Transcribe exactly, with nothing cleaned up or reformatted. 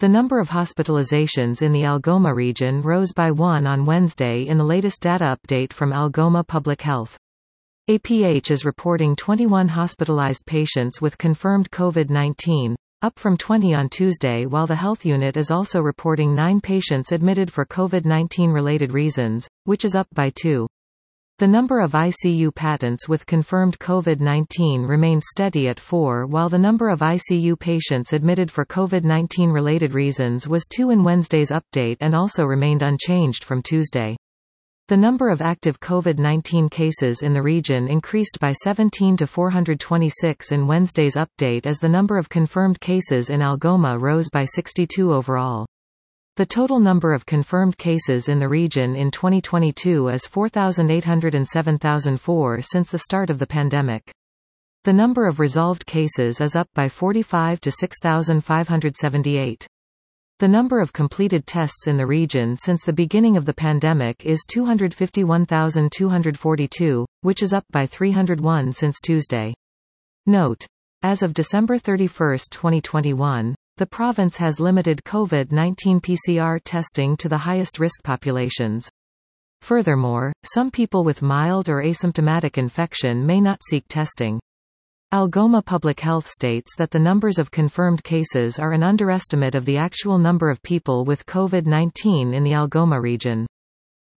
The number of hospitalizations in the Algoma region rose by one on Wednesday in the latest data update from Algoma Public Health. A P H is reporting twenty-one hospitalized patients with confirmed COVID nineteen, up from twenty on Tuesday, while the health unit is also reporting nine patients admitted for COVID nineteen related reasons, which is up by two. The number of I C U patients with confirmed COVID nineteen remained steady at four, while the number of I C U patients admitted for COVID nineteen related reasons was two in Wednesday's update and also remained unchanged from Tuesday. The number of active COVID nineteen cases in the region increased by seventeen to four hundred twenty-six in Wednesday's update as the number of confirmed cases in Algoma rose by sixty-two overall. The total number of confirmed cases in the region in twenty twenty-two is four thousand eight hundred seven thousand four since the start of the pandemic. The number of resolved cases is up by forty-five to six thousand five hundred seventy-eight. The number of completed tests in the region since the beginning of the pandemic is two hundred fifty-one thousand two hundred forty-two, which is up by three hundred one since Tuesday. Note: as of December thirty-first, twenty twenty-one, the province has limited COVID nineteen P C R testing to the highest risk populations. Furthermore, some people with mild or asymptomatic infection may not seek testing. Algoma Public Health states that the numbers of confirmed cases are an underestimate of the actual number of people with COVID nineteen in the Algoma region.